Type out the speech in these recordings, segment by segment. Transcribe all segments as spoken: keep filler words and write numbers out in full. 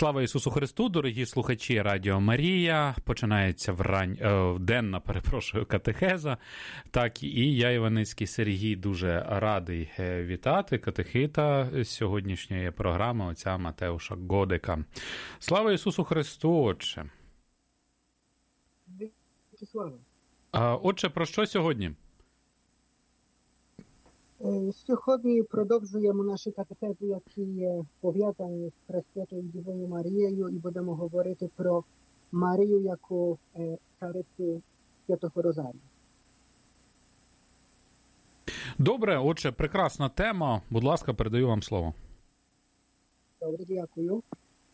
Слава Ісусу Христу, дорогі слухачі Радіо Марія. Починається врань... е, денна, перепрошую, катехеза. Так, і я, Іваницький Сергій, дуже радий вітати катехита сьогоднішньої програми, отця Матеуша Годика. Слава Ісусу Христу, отче. Слава. Отче, про що сьогодні? Сьогодні продовжуємо наші катехези, які є пов'язані з Пресвятою Дівою Марією, і будемо говорити про Марію яку царицю Святого Розарію. Добре, отже, прекрасна тема. Будь ласка, передаю вам слово. Добре, дякую.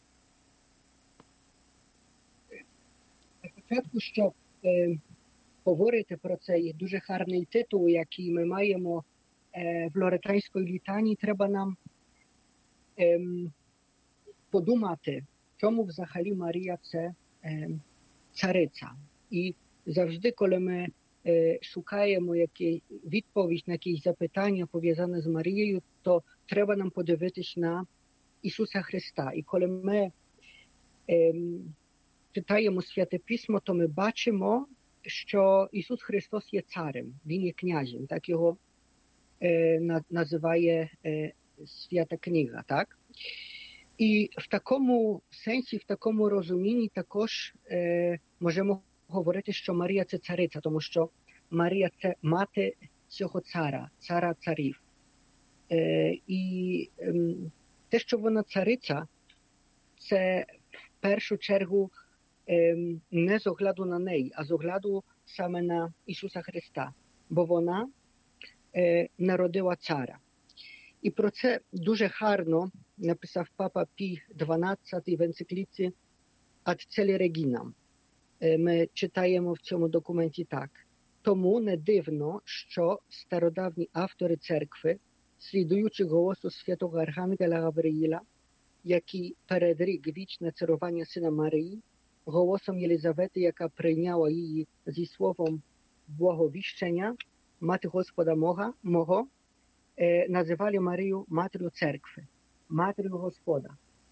Спочатку, щоб е, говорити про цей дуже гарний титул, який ми маємо в Лоретанській літанії, треба нам ем, подумати, чому взагалі Марія це ем, цариця. І завжди, коли ми е, шукаємо які, відповідь на якісь запитання, пов'язане з Марією, то треба нам подивитись на Ісуса Христа. І коли ми ем, читаємо Святе Письмо, то ми бачимо, що Ісус Христос є царем, Він є князем, так його називає Свята Книга, так? І в такому сенсі, в такому розумінні також е, можемо говорити, що Марія – це цариця, тому що Марія – це мати цього цара, цара царів. Е, і е, те, що вона цариця, це в першу чергу е, не з огляду на неї, а з огляду саме на Ісуса Христа, бо вона народила цара. І про це дуже гарно написав папа Пій дванадцятий в енцикліці «Ad celi Reginam». Ми читаємо в цьому документі так. Тому не дивно, що стародавні автори церкви, слідуючи голосу святого Архангела Гавриїла, який передрік вічне царування сина Марії, голосом Єлизавети, яка прийняла її зі словом благовіщення, Мати Господа Бога, мого, е, називали Марію Матір'ю церкви, Матір'ю Господа.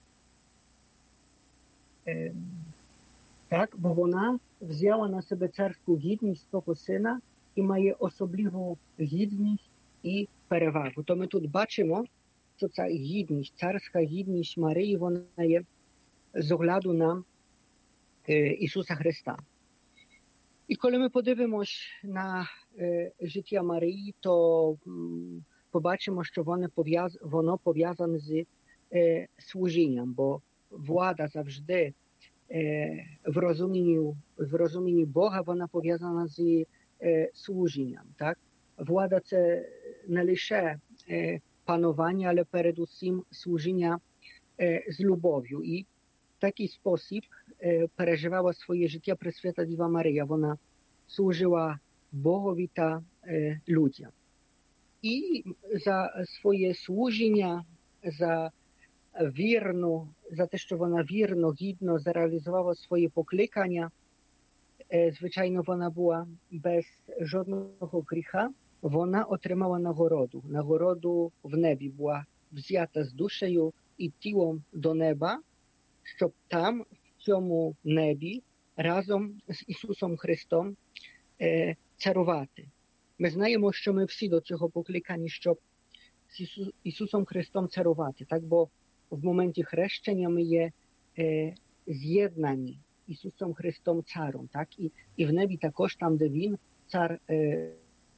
Е, так, бо вона взяла на себе царську гідність того сина і має особливу гідність і перевагу. То ми тут бачимо, що ця гідність, царська гідність Марії, вона є з огляду на е, Ісуса Христа. І коли ми подивимось на е, життя Марії, то м, побачимо, що воно, пов'яз, воно пов'язане з е, служінням, бо влада завжди е, в, розумінні, в розумінні Бога, вона пов'язана з е, служінням. Так? Влада – це не лише е, панування, але передусім служіння е, з любов'ю. І в такий спосіб е, переживала своє життя Пресвята Діва Марія. Вона служила Богові та е, людям. І за своє служіння, за вірну, за те, що вона вірно, гідно зареалізувала своє покликання, е, звичайно, вона була без жодного гріха, вона отримала нагороду. Нагороду в небі була взята з душею і тілом до неба, щоб там, в цьому небі, разом з Ісусом Христом е, царувати. Ми знаємо, що ми всі до цього покликані, щоб з Ісус, Ісусом Христом царувати. Так, бо в моменті хрещення ми є е, з'єднані Ісусом Христом царом. Так? І, і в небі також там, де Він, цар е,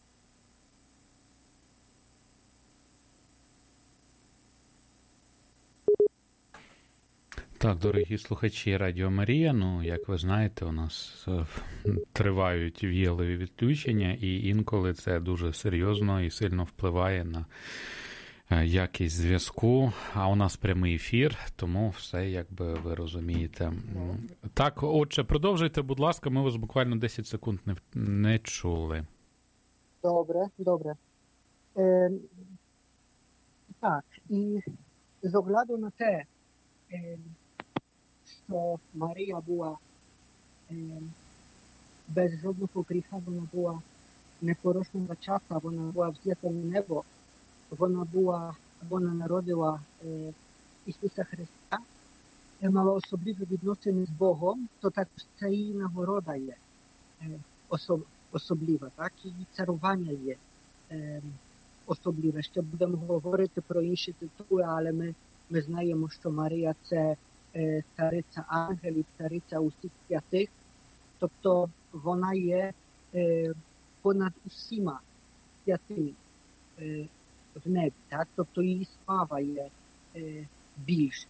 Так, дорогі слухачі Радіо Марія, ну, як ви знаєте, у нас тривають віялові відключення, і інколи це дуже серйозно і сильно впливає на якість зв'язку, а у нас прямий ефір, тому все, якби ви розумієте. Так, отже, продовжуйте, будь ласка, ми вас буквально десять секунд не, не чули. Добре, добре. Е, так, і з огляду на те, е, що Марія була е, без жодного гріха, вона була непорочна зачата, вона була взята на небо, вона була, вона народила е, Ісуса Христа, мала особливі відносини з Богом, то також це і нагорода є особ, особлива, так? І царування є е, особливе. Ще будемо говорити про інші титули, але ми, ми знаємо, що Марія – це е, цариця ангелів, цариця усіх святих, тобто вона є е, понад усіма святими е, в небі, так? Тобто її слава є е, більша.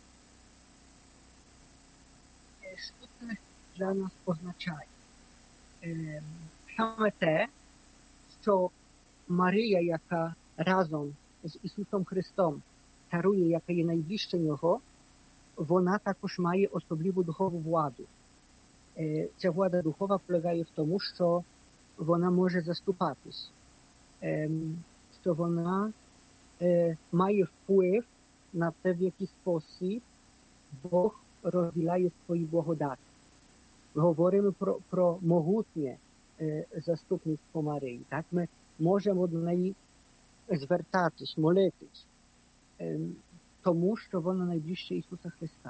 Що це для нас означає? Е, саме те, що Марія, яка разом з Ісусом Христом царує, яка є найближче Нього, вона також має особливу духову владу. Е, ця влада духова полягає в тому, що вона може заступатись, е, що вона е, має вплив на те, в який спосіб Бог розділяє свої благодаті. Говоримо про, про могутнє е, заступництво Марії. Так? Ми можемо до неї звертатись, молитись, е, тому що вона найближче Ісуса Христа.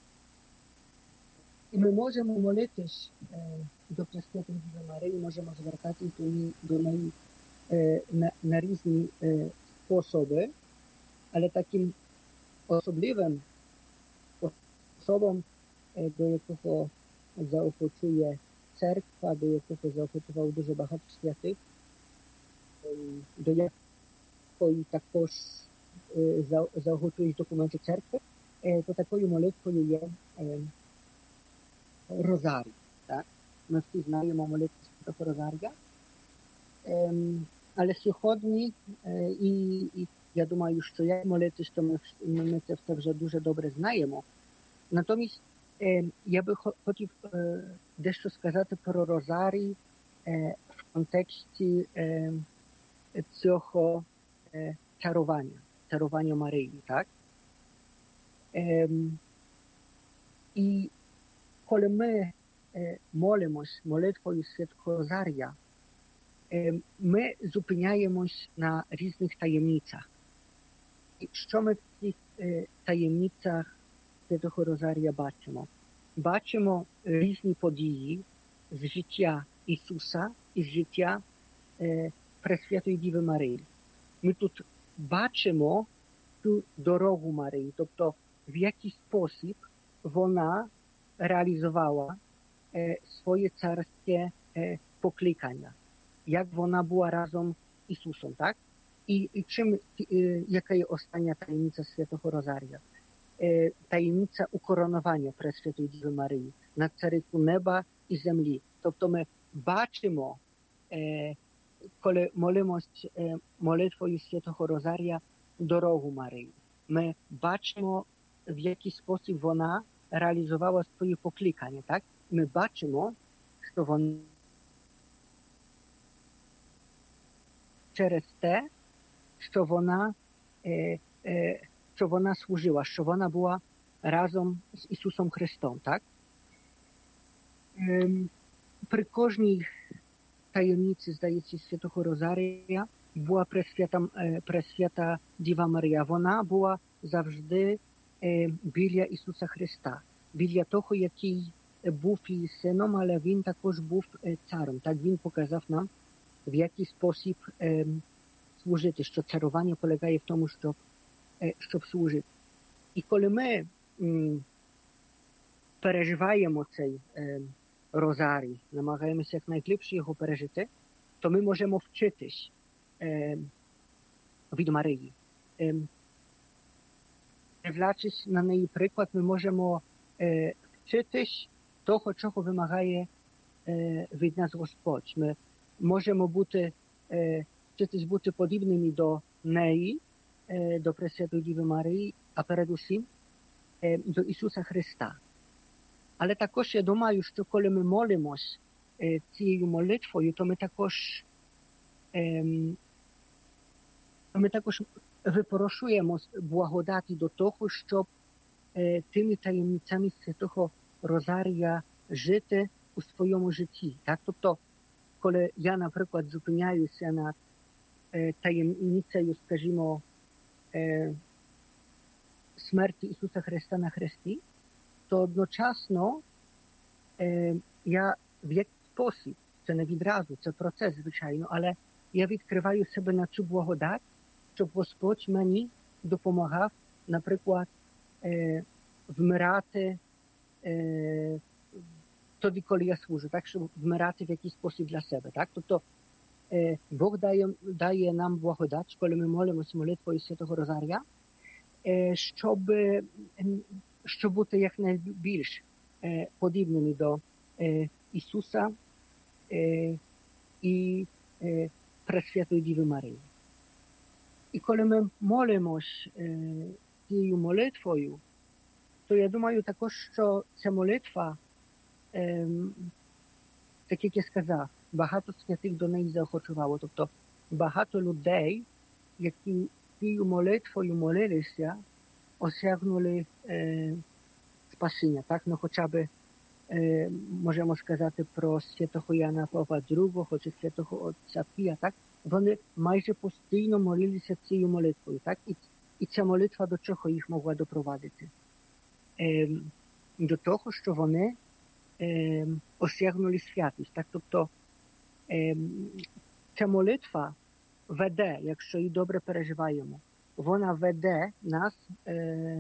І ми можемо молитись е, до Пресвятої Діви Марії, можемо звертатись до неї, до неї е, на, на різні е, способи, але таким особливим способом, е, до якого заохочує церква, до якого заохочував дуже багато святих, до якої також заохочують документи церкви, то такою молитвою є Розарій. Так? Ми всі знаємо молитву Святого Розарія. Але сьогодні, і, і я думаю, що як молитись, то ми, ми це все вже дуже добре знаємо. Натомість я би хотів дещо сказати про Розарій в контексті цього чарування, чарування Марії, так? І коли ми молимось молитвою Святого Розарія, ми зупиняємось на різних таємницях. І що ми в цих таємницях Святого Розарія бачимо? Бачимо різні події з життя Ісуса і з життя е, Пресвятої Діви Марії. Ми тут бачимо цю дорогу Марії, тобто в який спосіб вона реалізувала е, своє царське е, покликання, як вона була разом з Ісусом, так? І, і чим, е, яка є остання таємниця Святого Розарія? Таємниця укороноwania Пресвятої Діви Марії на царицю неба і землі. Тобто ми бачимо, коли молимось молитвою Святого Розарія, дорогу Марії. Ми бачимо, в який спосіб вона реалізувала своє покликання. Так? Ми бачимо, що вона через те, що вона що вона служила, що вона була разом з Ісусом Христом, так? При кожній таємниці, здається, Святого Розарія була пресвята, пресвята Діва Марія. Вона була завжди біля Ісуса Христа, біля того, який був її сином, але він також був царем. Так він показав нам, в який спосіб служити, що царування полягає в тому, щоб щоб служити. І коли ми м, переживаємо цей е, Розарій, намагаємося якнайглибше його пережити, то ми можемо вчитись е, від Марії. Е, Дивлячись на неї приклад, ми можемо е, вчитись того, чого вимагає е, від нас Господь. Ми можемо бути, е, вчитись бути подібними до неї, до Пресвятої Діви Марії, а передусім до Ісуса Христа. Але також я думаю, що коли ми молимось цією молитвою, то ми також, ми також випрошуємо благодаті до того, щоб тими таємницями Святого Розарія жити у своєму житті. Так? Тобто, коли я, наприклад, зупиняюся над таємницею, скажімо, смерті Ісуса Христа на хресті, то одночасно е, я в якийсь спосіб, це не відразу, це процес, звичайно, але я відкриваю себе на цю благодать, щоб Господь мені допомагав, наприклад, е, вмирати е, тоді, коли я служу, так, щоб вмирати в якийсь спосіб для себе. Так? Тобто е, Бог дає, дає нам благодать, коли ми молимося молитвою Святого Розарія, е, щоб, е, щоб бути якнайбільш е, подібними до е, Ісуса е, і е, Пресвятої Діви Марії. І коли ми молимось е, цією молитвою, то я думаю також, що ця молитва, е, так як я сказав, багато святих до неї заохочувало. Тобто багато людей, які цією молитвою молилися, осягнули е, спасіння. Так? Ну, хоча б е, можемо сказати про святого Яна Павла другого чи святого отця Пія, так? Вони майже постійно молилися цією молитвою, так? І, і ця молитва до чого їх могла допровадити? Е, до того, що вони е, осягнули святість, так? Тобто е, ця молитва веде, якщо її добре переживаємо, вона веде нас е,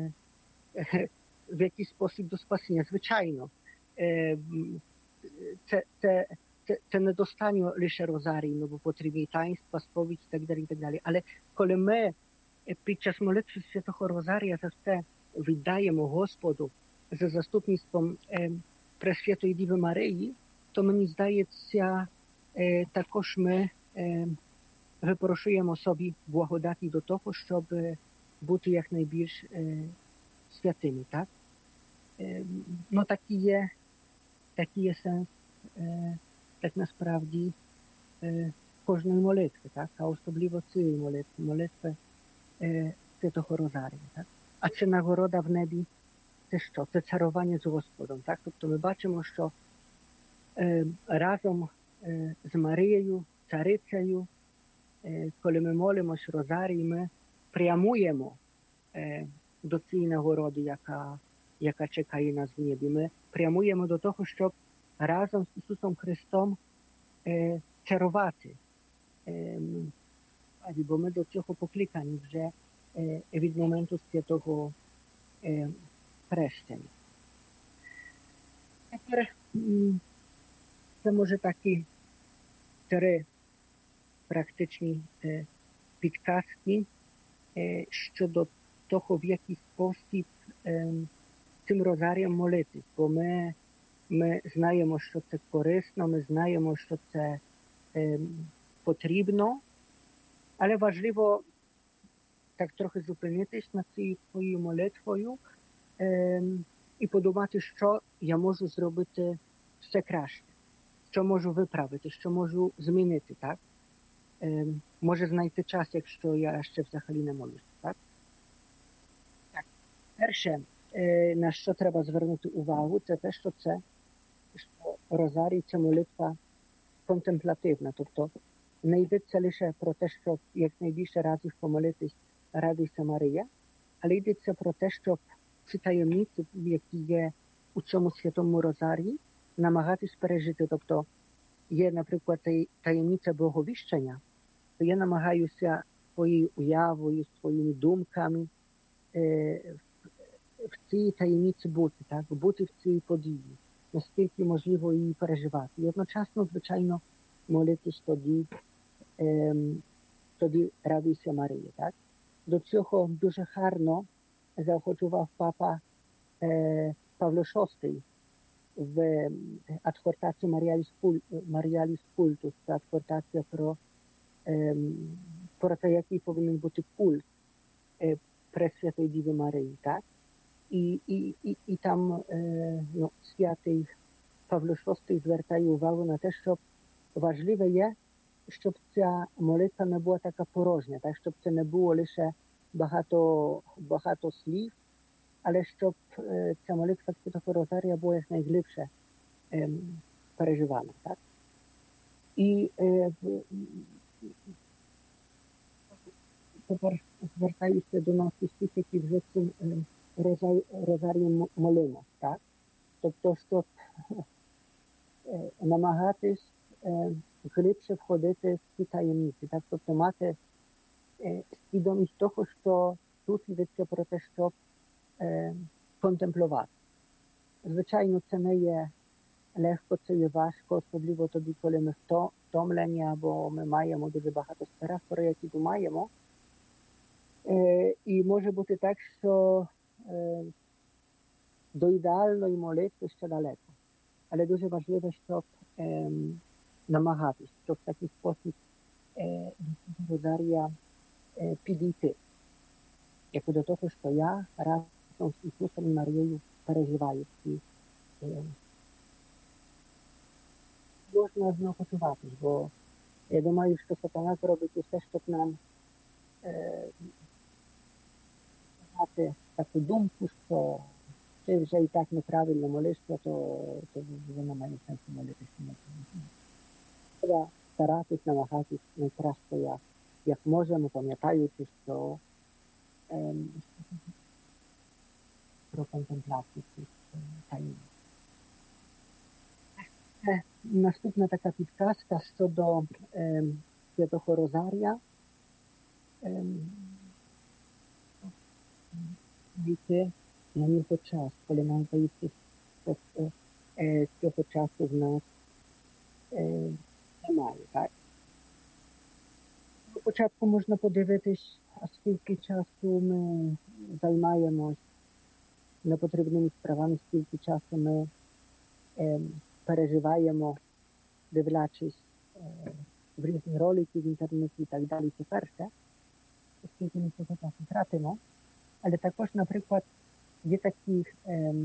е, в якийсь спосіб до спасіння. Звичайно, е, це, це Це, це недостатньо лише розарій, ну, бо потрібні таїнства, сповідь і так далі, і так далі. Але коли ми під час молитви Святого Розарія за все віддаємо Господу за заступництвом е, Пресвятої Діви Марії, то мені здається, е, також ми е, випрошуємо собі благодаті до того, щоб бути якнайбільш е, святими. Так? Е, ну, такий є, такий є сенс е, так насправді е, кожної молитви, так? А особливо цієї молитви, молитви е, Святого Розарія. Так? А це нагорода в небі, це що? Це царування з Господом. Так? Тобто ми бачимо, що е, разом е, з Марією, царицею, е, коли ми молимось Розарій, ми прямуємо е, до цієї нагороди, яка, яка чекає нас в небі. Ми прямуємо до того, щоб разом з Ісусом Христом е, царувати. Е, бо ми до цього покликані вже е, від моменту святого е, хрещення. Тепер це може такі три практичні е, підказки е, щодо того, в який спосіб е, цим розарієм молитись. Бо ми Ми знаємо, що це корисно, ми знаємо, що це е, потрібно, але важливо так трохи зупинитись над цією своєю молитвою е, і подумати, що я можу зробити ще краще, що можу виправити, що можу змінити, так? Е, може знайти час, якщо я ще взагалі не молюся, так? Так. Перше, е, на що треба звернути увагу, це те, що це що Розарій – це молитва контемплативна, тобто не йдеться лише про те, щоб якнайбільше разів помолитись «Радуйся, Марія», але йдеться про те, щоб ці таємниці, які є у цьому святому Розарії, намагатись пережити. Тобто є, наприклад, таємниця Благовіщення, то я намагаюся своєю уявою, своїми думками е, в цій таємниці бути, так? Бути в цій події. Наскільки можливо її переживати. І одночасно, звичайно, молитись тоді, ем, тоді «Радуйся, Марія». Так? До цього дуже гарно заохочував папа е, Павло шостий в адхортації Маріаліс Культус, це адхортація про, ем, про те, який повинен бути культ е, Пресвятої Діви Марії. Так? І, і, і, і там е, ну, святий Павло шостий звертає увагу на те, що важливе є, щоб ця молитва не була така порожня, так? Щоб це не було лише багато, багато слів, але щоб е, ця молитва Святого Розарія була якнайглибше е, переживана. Так? І е, тепер звертаюся до нас усіх, які вже цим е, розарієм молимось, так? Тобто, щоб намагатись глибше входити в ці таємниці, так? Тобто мати свідомість того, що тут йдеться про те, щоб контемплювати. Звичайно, це не є легко, це є важко, особливо тоді, коли ми втомлені, або ми маємо дуже багато справ, про які думаємо. І може бути так, що до ідеальної молитви ще далеко. Але дуже важливо, щоб намагатись, щоб в такий спосіб до Розарія підійти. Як до того, що я разом з Ісусом і Марією переживаю ці. Можна знову почуватись, бо я думаю, що сатана зробить усе, щоб нам е, мати таку думку, що ти вже і так неправильно молишся, то, то вже немає сенсу молитися. Треба старатись, намагатись найкраще, як, як можемо, пам'ятаючи, що е, про контемпляцію цих таїн. Наступна така підказка щодо е, Святого Розарія. Е, Віти на нього час, коли нам здається, що е, цього часу в нас е, немає. Так? Спочатку можна подивитись, а скільки часу ми займаємось непотрібними справами, скільки часу ми е, переживаємо, дивлячись е, в різні ролики в інтернеті і так далі. Це перше, оскільки ми цього часу тратимо. Але також, наприклад, є такі е, е,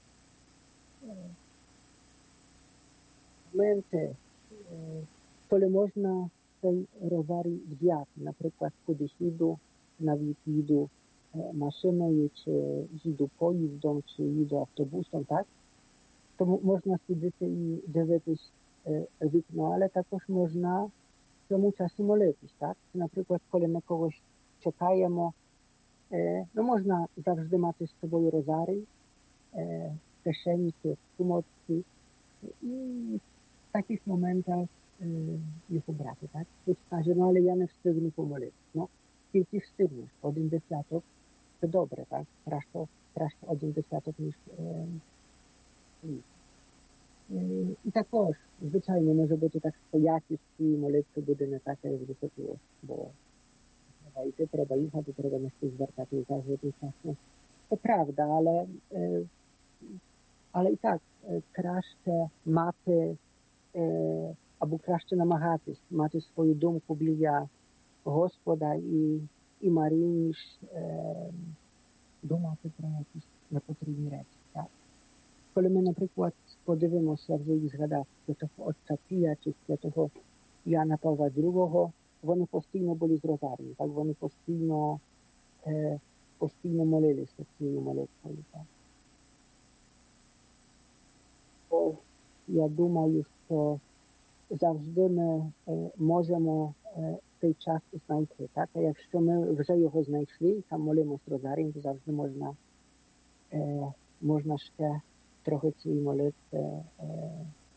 моменти, е, коли можна цей розарій взяти. Наприклад, кудись їду, навіть їду е, машиною, чи їду поїздом, чи їду автобусом, так? Тому можна сидіти і дивитись е, вікно, але також можна в цьому часі молитись, так? Наприклад, коли ми когось чекаємо, е, ну можна завжди мати з собою розарій, е, в кишені чи в сумочці, і в таких моментах е, його брати, так? Хтось каже, ну але я не встигну помолитись. Ну, тільки встигнеш, один десяток, це добре, так? Краще, краще один десяток, ніж е, ні. І також, звичайно, може бути так, що якість цієї молитви буде не така, як би хотілося, бо треба йти, треба їхати, треба на щось звертати увагу одночасно. Це правда, але, але і так, краще мати, або краще намагатись мати свою думку біля Господа і, і Марії, ніж думати про якісь непотрібні речі. Так? Коли ми, наприклад, подивимося, вже і згадав святого отця Пія чи святого Яна Павла другого, вони постійно були з розарієм, так? Вони постійно, е, постійно молилися цією молитвою. Так? Бо я думаю, що завжди ми е, можемо е, цей час знайти. Так? А якщо ми вже його знайшли і там молимося розарієм, то завжди можна, е, можна ще трохи цієї молитви. Е,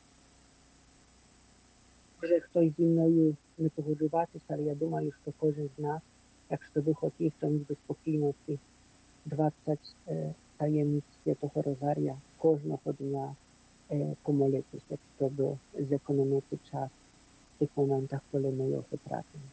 може хтось зі мною не погоджуватися, але я думаю, що кожен з нас, якщо би хотів, то міг би спокійно ці двадцять е, таємниць Святого Розарія кожного дня е, помолитися, щоб зекономити час в тих моментах, коли ми його тратимо.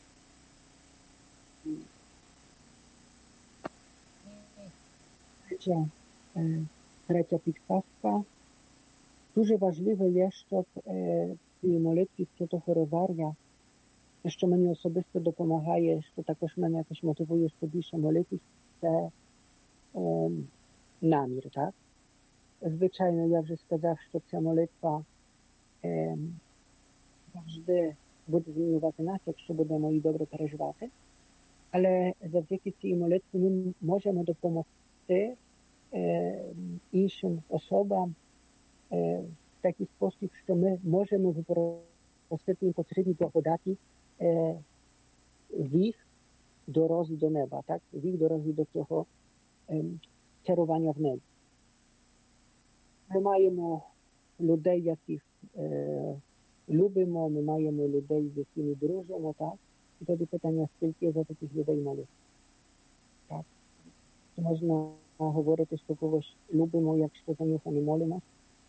Третя, е, третя підказка. Дуже важливо є, щоб е, ці молитві Святого Розарія, що мені особисто допомагає, що також мене якось мотивує, що більше молитись, це е, намір, так? Звичайно, я вже сказав, що ця молитва е, завжди буде змінювати нас, якщо будемо її добре переживати. Але завдяки цій молитві ми можемо допомогти е, іншим особам е, в такий спосіб, що ми можемо запросити їм потрібні благодаті е, в їх дорозі до неба, так? В їх дорозі до цього е, керування в небі. Ми маємо людей, яких е, любимо, ми маємо людей, з якими дружимо, так? І тоді питання, скільки за таких людей молитися. Так? Можна говорити, що когось любимо, якщо за нього не молимося.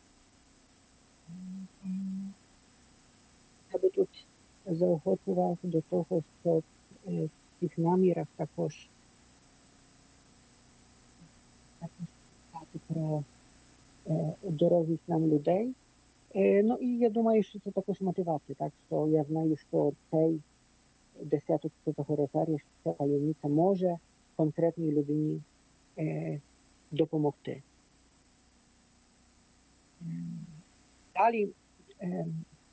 Я би тут заохочував до того, щоб в цих намірах також сказати про дорогих нам людей. Ну і я думаю, що це також мотивація, так, що я знаю, що цей десяток Святого Розарія, що ця таємниця може конкретній людині е, допомогти. Далі, е,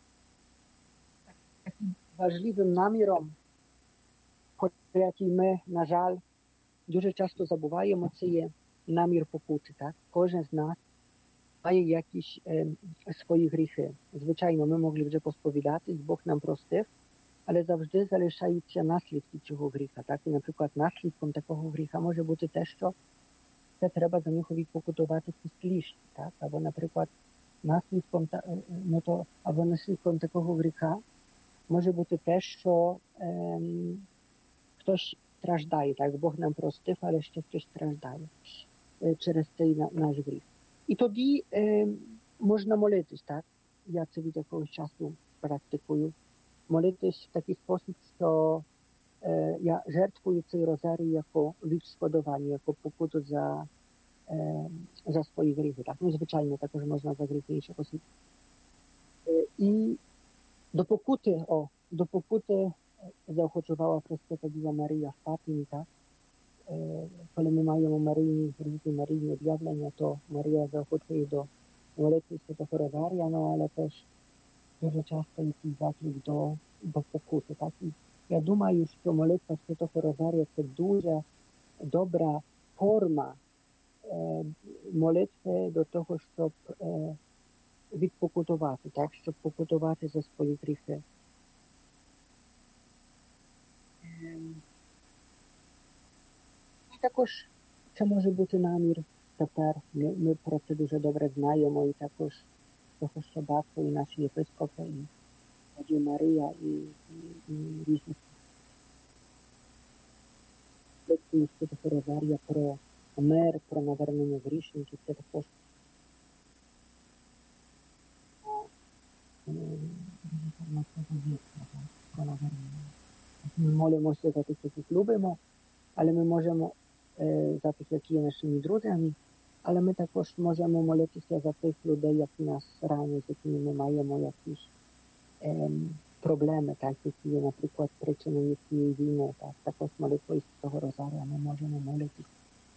таким важливим наміром, про який ми, на жаль, дуже часто забуваємо, це є намір покути. Так? Кожен з нас має якісь е, свої гріхи. Звичайно, ми могли вже посповідатись, Бог нам простив, але завжди залишаються наслідки цього гріха. Так? І, наприклад, наслідком такого гріха може бути те, що це треба за нього відпокутувати після. Так? Або, наприклад, наслідком, ну, то, або наслідком такого гріха може бути те, що е, хтось страждає. Так? Бог нам простив, але ще хтось страждає е, через цей на, наш гріх. І тоді е, можна молитись, так? Я це від якогось часу практикую. Молитись в такий спосіб, що е, я жертвую цей розарій як відшкодування, як покуту за, е, за свої гріхи. Так? Ну, звичайно, також можна за гріхи інших осіб. Е, і до покути, о, до покути заохочувала Пресвята Діва Марія в Фатимі, так? Коли ми маємо Марійні гріхи, Марійні об'явлення, то Марія заохочує до молитви Святого Розарія, ну, але теж дуже часто є цей заклик до, до покути. Так? І я думаю, що молитва Святого Розарія – це дуже добра форма е, молитви до того, щоб е, відпокутувати, так? Щоб покутувати за свої гріхи. Також це може бути намір тепер. Ми, ми про це дуже добре знаємо, і також того, що батько, і наші єпископи, і Радіо Марія, і, і, і різні лекції Святого Розарія про мир, про навернення грішників, це також про навернення. Ми молимося за тих, яких любимо, але ми можемо е, за тих, які є нашими друзями, але ми також можемо молитися за тих людей, які нас ранять, з якими ми маємо якісь е, проблеми, так, які є, наприклад, причиною цієї війни. Так, також молитвою Святого Розарія ми можемо молитися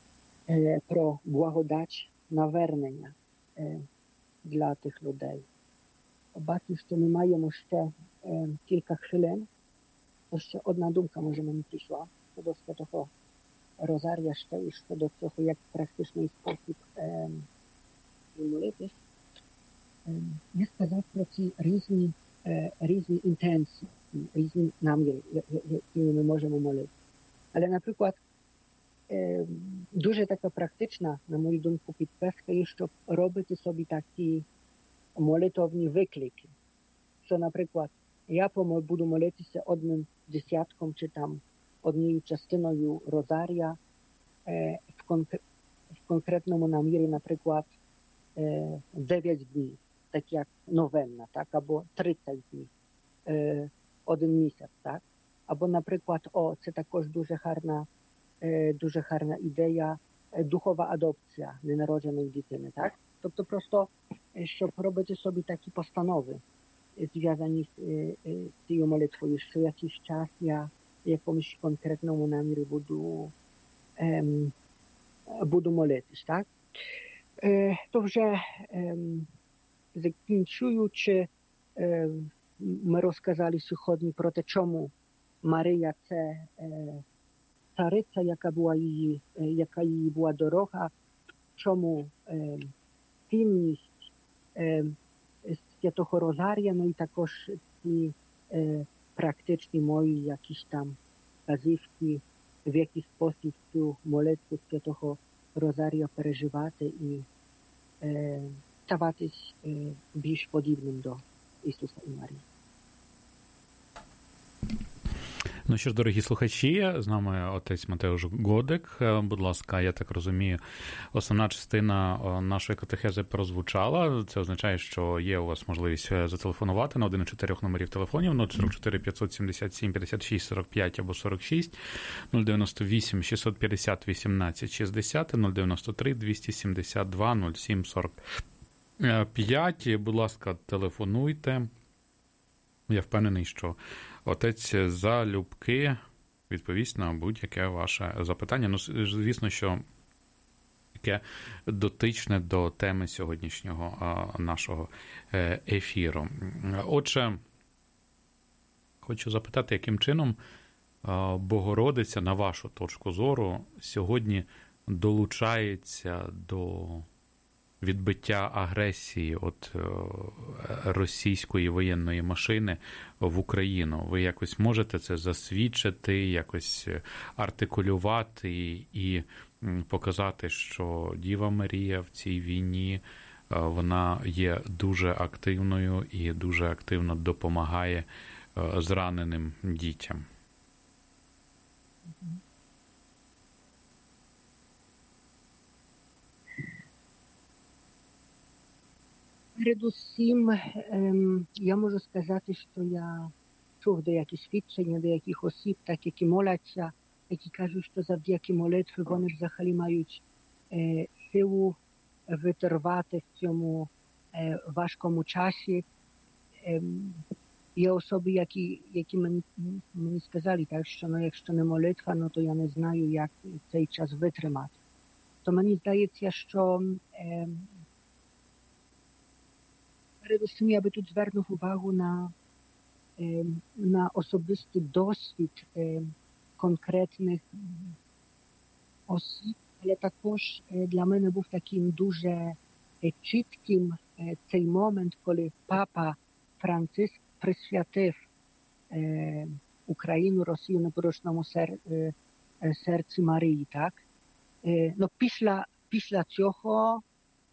е, про благодать навернення е, для тих людей. Бачу, що ми маємо ще е, кілька хвилин, то ще одна думка, може, мені прийшла до Святого Розарія ще і щодо цього, як практичний спосіб е, молитись. Е, я сказав про ці різні, е, різні інтенції, різні наміри, якими ми можемо молити. Але, наприклад, е, дуже така практична, на мою думку, підказка є, щоб робити собі такі молитовні виклики. Що, наприклад, я буду молитися одним десятком чи там однією частиною Розарія е, в, конкр... в конкретному намірі, наприклад, е, дев'ять днів, так як новенна, так, або тридцять днів, е, один місяць, так, або, наприклад, о, це також дуже гарна, е, дуже гарна ідея, е, духова адопція ненародженої дитини, так, тобто просто, е, щоб робити собі такі постанови, е, зв'язані з е, е, цією молитвою, що якийсь час я якомусь конкретному намірі буду, ем, буду молитись, так? Е, то вже ем, закінчуючи, е, ми розказали сьогодні про те, чому Марія – це е, цариця, яка була її, е, яка її була дорога, чому е, цінність е, Святого Розарія, ну і також ці е, практичні мої якісь там вказівки, в який спосіб цю молитву Святого Розаріо переживати і е, ставатись е, більш подібним до Ісуса і Марії. Ну що ж, дорогі слухачі, з нами отець Матеуш Годик. Будь ласка, я так розумію, основна частина нашої катехези прозвучала. Це означає, що є у вас можливість зателефонувати на один із чотирьох номерів телефонів нуль сорок чотири п'ятсот сімдесят сім п'ятдесят шість сорок п'ять або сорок шість, нуль дев'яносто вісім шістсот п'ятдесят вісімнадцять шістдесят, нуль дев'яносто три двісті сімдесят два нуль сім сорок п'ять. Будь ласка, телефонуйте. Я впевнений, що отець залюбки відповість на будь-яке ваше запитання. Ну, звісно, що яке дотичне до теми сьогоднішнього нашого ефіру. Отже, хочу запитати, яким чином Богородиця, на вашу точку зору, сьогодні долучається до відбиття агресії от російської воєнної машини в Україну. Ви якось можете це засвідчити, якось артикулювати і показати, що Діва Марія в цій війні, вона є дуже активною і дуже активно допомагає зраненим дітям? Передусім, я можу сказати, що я чув деякі свідчення, деяких осіб, так які моляться, які кажуть, що завдяки молитві вони ж взагалі мають силу витривати в цьому важкому часі. Є особи, які, які мені, мені сказали, так, що ну, якщо не молитва, ну, то я не знаю, як цей час витримати. То мені здається, що передусім я би тут звернув увагу на, на особистий досвід конкретних осіб, але також для мене був таким дуже чітким цей момент, коли папа Франциск присвятив Україну, Росію непорушному сер, серці Марії, так? Ну, після, після цього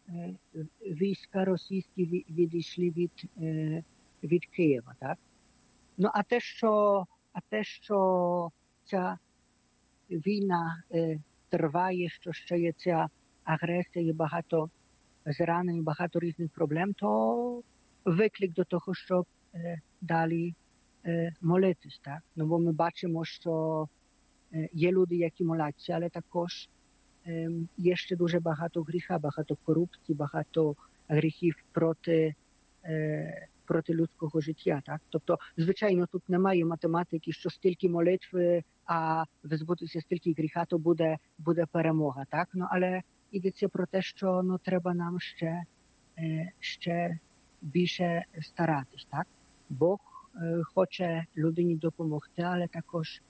війська російські відійшли від, від Києва, так? Ну, а те, що, а те, що ця війна триває, що ще є ця агресія, є багато зранень, багато різних проблем, то виклик до того, щоб далі молитись, так? Ну, бо ми бачимо, що є люди, які моляться, але також є ще дуже багато гріха, багато корупції, багато гріхів проти, проти людського життя. Так? Тобто, звичайно, тут немає математики, що стільки молитви, а визбутися стільки гріха, то буде, буде перемога. Так? Ну, але йдеться про те, що ну, треба нам ще, ще більше старатись. Так? Бог хоче людині допомогти, але також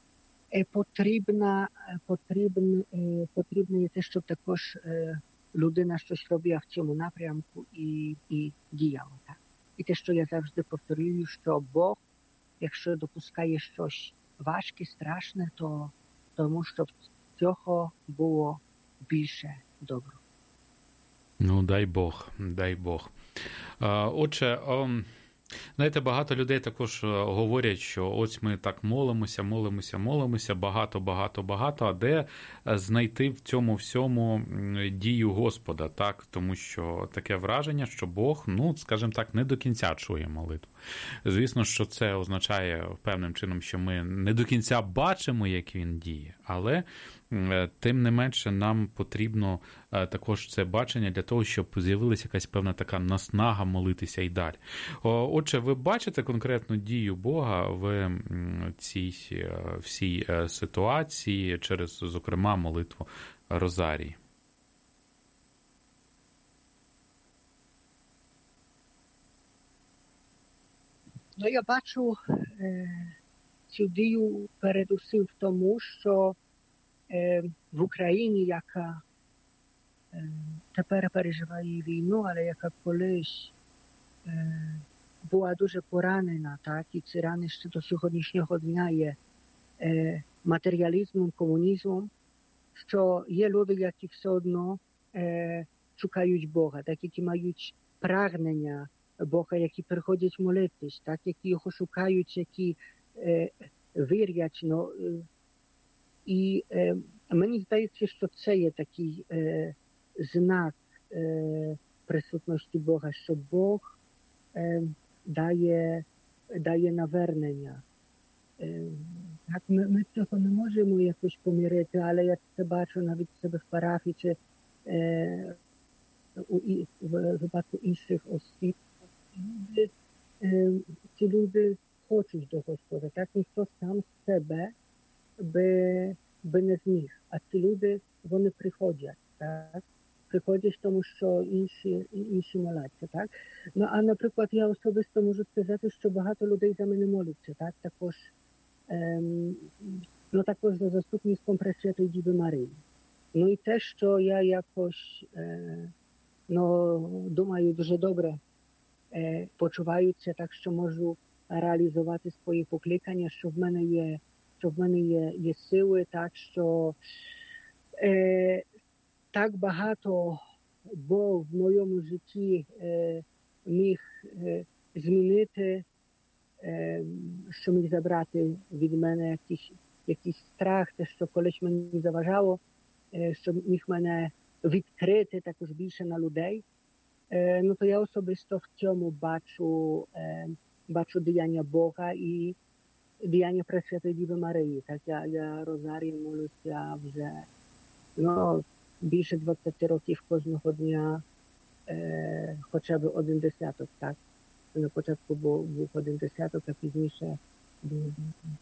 Потрібна, потрібне, потрібне є те, щоб також людина щось робила в цьому напрямку і, і діяла. Так? І те, що я завжди повторюю, що Бог, якщо допускає щось важке, страшне, то тому, щоб цього було більше добро. Ну, дай Бог, дай Бог. Отже, знаєте, багато людей також говорять, що ось ми так молимося, молимося, молимося, багато, багато, багато, а де знайти в цьому всьому дію Господа, так? Тому що таке враження, що Бог, ну, скажімо так, не до кінця чує молитву. Звісно, що це означає певним чином, що ми не до кінця бачимо, як він діє, але тим не менше нам потрібно також це бачення для того, щоб з'явилася якась певна така наснага молитися і далі. Отже, ви бачите конкретну дію Бога в цій всій ситуації через, зокрема, молитву Розарії? Ну, я бачу е, цю дію передусім в тому, що е, в Україні, яка е, тепер переживає війну, але яка колись е, була дуже поранена, так, і ці рани ще до сьогоднішнього дня є е, матеріалізмом, комунізмом, що є люди, які все одно е, шукають Бога, так, які мають прагнення Бога, які приходять молитись, так, які його шукають, які е, вірять. Ну, е, і е, мені здається, що це є такий е, знак е, присутності Бога, що Бог е, дає, дає навернення. Е, так, ми, ми цього не можемо якось помірити, але я це бачу навіть себе в парафії, чи е, у, і, в випадку інших осіб. Люди, е, ці люди хочуть до Господа, так, ніхто сам з себе би, би не зміг. А ці люди, вони приходять, так? Приходять тому, що інші, інші моляться, так? Ну, а, наприклад, я особисто можу сказати, що багато людей за мене моляться, так? Також, ем, ну, також за заступництвом Пресвятої Діви Марії. Ну, і те, що я якось, е, ну, думаю, дуже добре е, почуваюся, так, що можу реалізувати свої покликання, що в мене є що в мене є, є сили, так, що е, так багато Бог в моєму житті е, міг е, змінити, е, що міг забрати від мене якийсь, якийсь страх, те, що колись мені заважало, е, що міг мене відкрити також більше на людей. Е, ну, то я особисто в цьому бачу, е, бачу діяння Бога і діяння Пресвятої Діви Марії. Так, я, я розарію молюся вже, ну, більше двадцять років кожного дня, е, хоча б один десяток, так. На початку був, був один десяток, а пізніше був,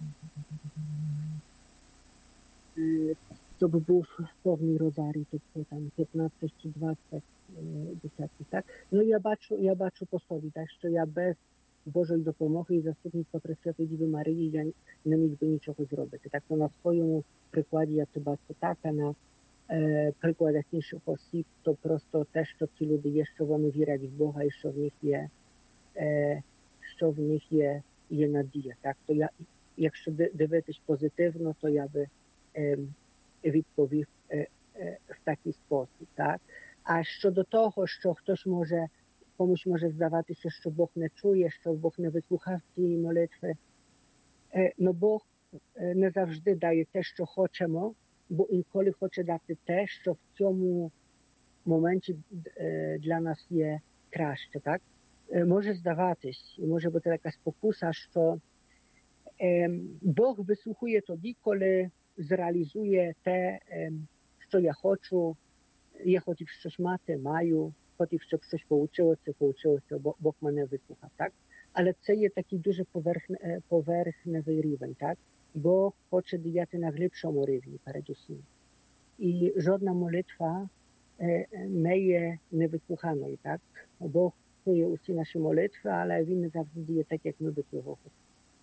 е, щоб був повний розарій, тобто там п'ятнадцять чи двадцять е, десятків, так. Ну, я бачу, я бачу по собі, так, що я без Божої допомоги і заступництва Пресвятої Діви Марії я не міг би нічого зробити. Так, то на своєму прикладі я це бачу так, а на е, прикладах інших осіб, то просто те, що ці люди є, що вони вірять в Бога і що в них є, е, що в них є, є надія. Так, то я, якщо дивитись позитивно, то я би е, відповів е, е, в такий спосіб. Так. А щодо того, що хтось може комусь може здаватися, що Бог не чує, що Бог не вислухав цієї молитви. Но Бог не завжди дає те, що хочемо, бо інколи хоче дати те, що в цьому моменті для нас є краще. Так? Може здаватись, може бути така спокуса, що Бог вислухає тоді, коли зреалізує те, що я хочу, я хотів щось мати, маю, хотів, щоб щось получилося, получилося, бо Бог мене вислухав, так? Але це є такий дуже поверхне, поверхневий рівень, так? Бог хоче діяти на глибшому рівні, передусім. І жодна молитва не є невислуханою, так? Бог чує усі наші молитви, але Він не завжди діє так, як ми би цього хотіли.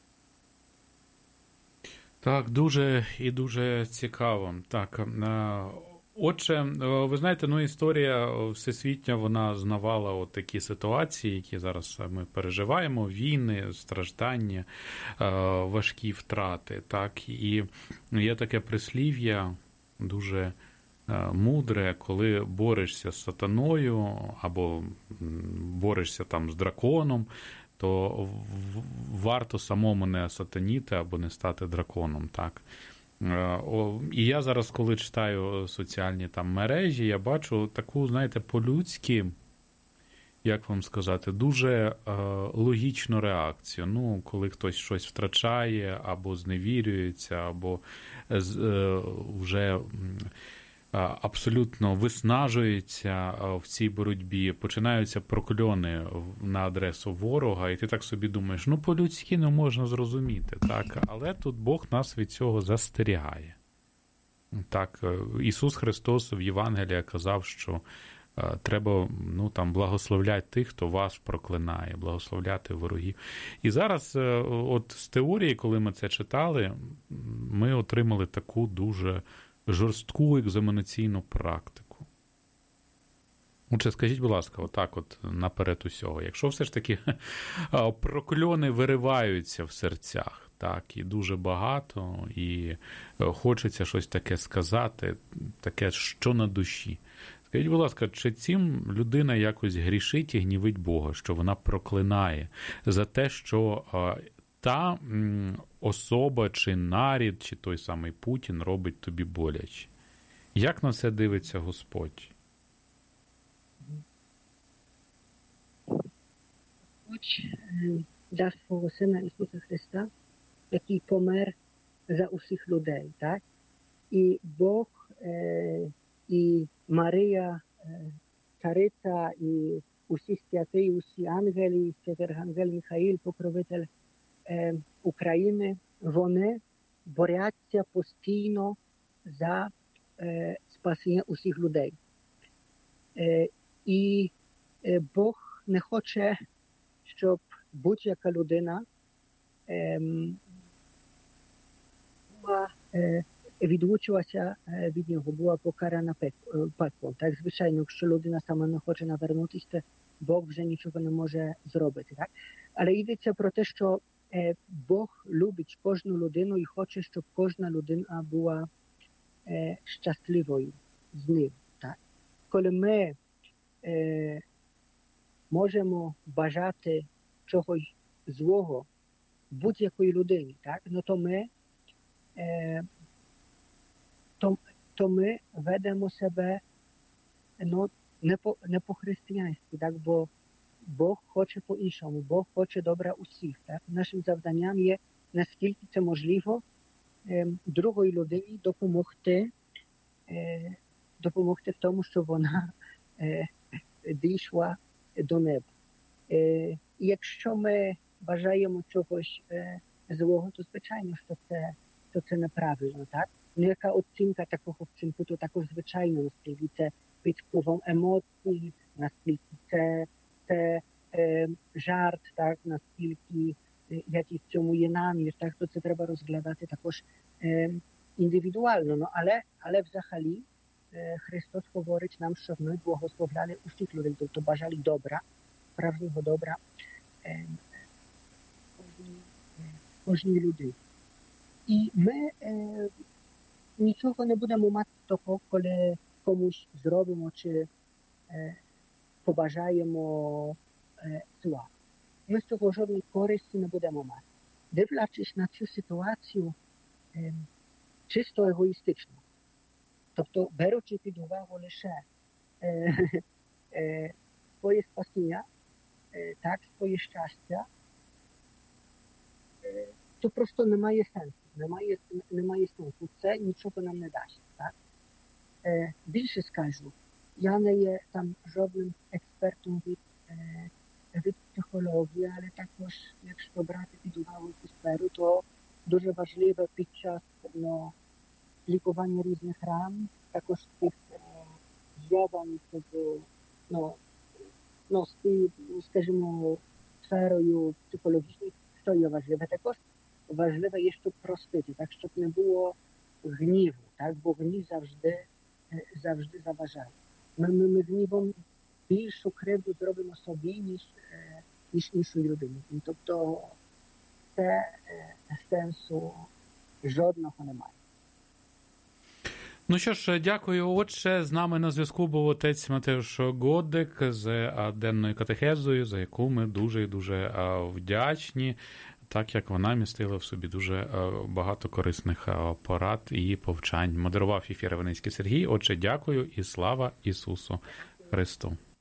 Так, дуже і дуже цікаво. Так, отже, ви знаєте, ну історія всесвітня, вона знавала от такі ситуації, які зараз ми переживаємо, війни, страждання, важкі втрати. Так, і є таке прислів'я дуже мудре, коли борешся з сатаною або борешся там з драконом, то варто самому не сатаніти або не стати драконом, так. І я зараз, коли читаю соціальні там мережі, я бачу таку, знаєте, по-людськи, як вам сказати, дуже е, логічну реакцію. Ну, коли хтось щось втрачає, або зневірюється, або е, вже абсолютно виснажується в цій боротьбі, починаються прокльони на адресу ворога, і ти так собі думаєш, ну по-людськи не можна зрозуміти, так, але тут Бог нас від цього застерігає. Так, Ісус Христос в Євангелії казав, що треба, ну, там, благословляти тих, хто вас проклинає, благословляти ворогів. І зараз, от з теорії, коли ми це читали, ми отримали таку дуже жорстку екзаменаційну практику. Отже, скажіть, будь ласка, отак от наперед усього, якщо все ж таки прокльони вириваються в серцях, так, і дуже багато, і хочеться щось таке сказати, таке, що на душі. Скажіть, будь ласка, чи цим людина якось грішить і гнівить Бога, що вона проклинає за те, що та особа, чи нарід, чи той самий Путін робить тобі боляче? Як на це дивиться Господь? Господь дав свого Сина Ісуса Христа, який помер за усіх людей, так? І Бог, е, і Марія, е, Цариця, і усі святі, усі ангели, святий Архангел Михаїл, покровитель е, України, вони борються постійно за е, спасіння усіх людей. Е, і е, Бог не хоче, щоб будь-яка людина е, була, е, відлучилася від нього, була покарана пеклом. Так, звичайно, якщо людина сама не хоче навернутися, Бог вже нічого не може зробити. Так? Але йдеться про те, що е, Бог любить кожну людину і хоче, щоб кожна людина була е, щасливою з ним. Так? Коли ми е, можемо бажати чогось злого будь-якої людині, так? Ну, то ми е, то, то ми ведемо себе ну, не по, не по-християнськи, так? Бо Бог хоче по-іншому, Бог хоче добра усіх. Так? Нашим завданням є, наскільки це можливо, е, другої людині допомогти, е, допомогти в тому, щоб вона е, дійшла до неба. Е, і якщо ми бажаємо чогось е, злого, то звичайно, що це, то це неправильно, так? Ну, яка оцінка такого вчинку, то також звичайно, наскільки це під впливом емоцій, наскільки це, це е, жарт, так, наскільки е, який в цьому є намір, так, то це треба розглядати також е, індивідуально. Ну, але, але взагалі е, Христос говорить нам, щоб ми благословляли усіх людей, тобто бажали добра, справжнього добра е, кожній, е, кожній людині. І ми е, нічого не будемо мати того, коли комусь зробимо чи е, побажаємо е, зла. Ми з цього жодної користі не будемо мати. Дивлячись на цю ситуацію е, чисто егоїстично, тобто беручи під увагу лише е, е, своє спасіння, е, так, своє щастя, е, то просто немає сенсу. Немає, немає сенсу. Це нічого нам не дасть. Так? Е, більше скажу, я не є там жодним експертом від, е, від психології, але також, якщо брати під увагу цю сферу, то дуже важливо під час ну, лікування різних ран, також тих е, з'явань, ну, ну, з тією, скажімо, сферою психологічною, що є важливе. Також важливе є, щоб простити, так, щоб не було гніву, так, бо гнів завжди, завжди заважає. Ми, ми, ми гнівом більшу кривду зробимо собі, ніж, ніж іншій людині. Тобто це сенсу жодного немає. Ну що ж, дякую. Отже, з нами на зв'язку був отець Матеуш Годик з денною катехезою, за яку ми дуже і дуже вдячні, так як вона містила в собі дуже багато корисних порад і повчань. Модерував ефір Іваницький Сергій. Отже, дякую і слава Ісусу Христу.